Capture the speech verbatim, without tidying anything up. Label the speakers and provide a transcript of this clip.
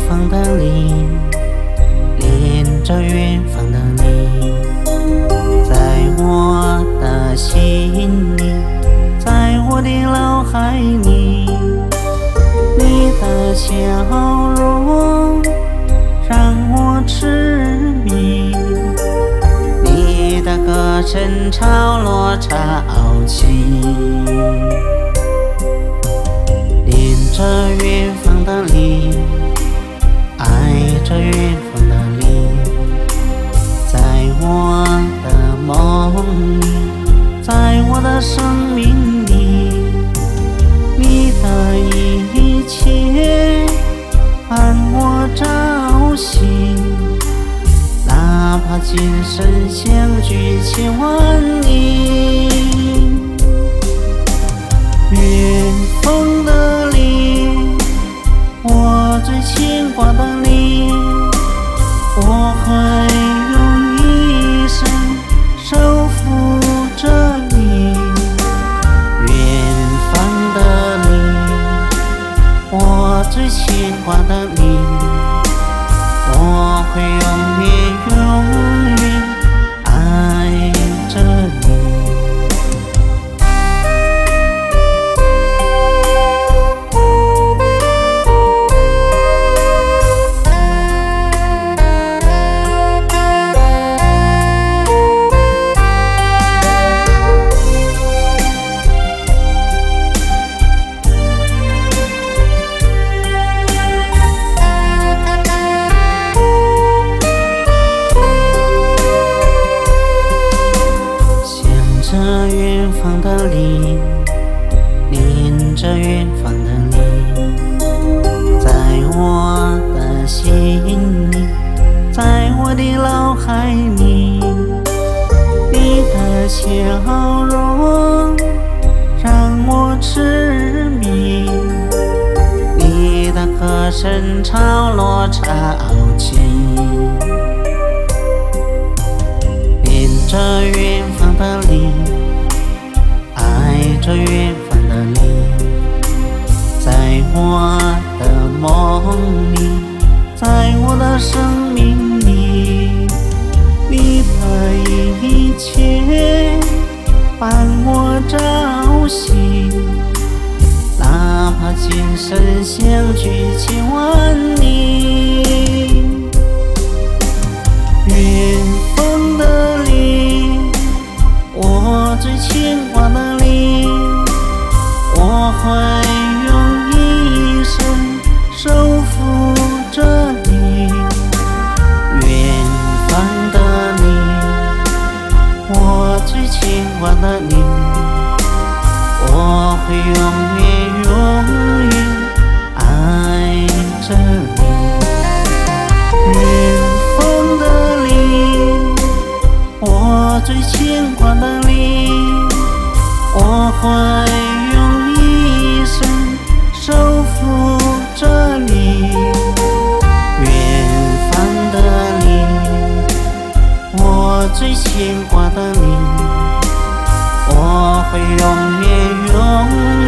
Speaker 1: 方的你，恋着远方的你，在我的心里，在我的脑海里，你的笑容让我痴迷，你的歌声潮落潮起，恋着远方的你，爱着远方的你，在我的梦里，在我的生命里，你的一切伴我朝夕，哪怕今生相距千万里。远方的你，我最牵挂的你，我会用一生守护着你。远方的你，我最牵挂的你，我会永远永远爱着你。着远方的你，恋着远方的你，在我的心里，在我的脑海里，你的笑容让我痴迷，你的歌声潮落潮起，恋着远方的你，爱着远方的你，在我的梦里，在我的生命里，你的一切伴我朝夕，哪怕今生相距千万里。远方的你，我最牵挂的你，我会用一生守护着你。远方的你，我最牵挂的你，我会永远永远爱着你。远方的你，我最牵挂的你，我会用一生守护着你。远方的你，我最牵挂的你，我会永远永远